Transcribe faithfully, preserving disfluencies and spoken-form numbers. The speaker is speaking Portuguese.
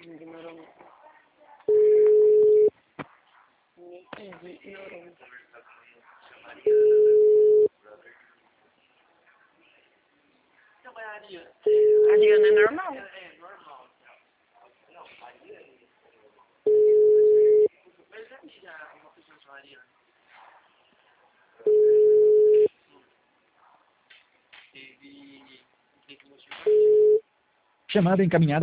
Ignorou. Me ignorou. A Diana é normal. É normal. Não, a Diana. Mas já tinha uma pessoa chamada Diana. Teve. Chamada encaminhada.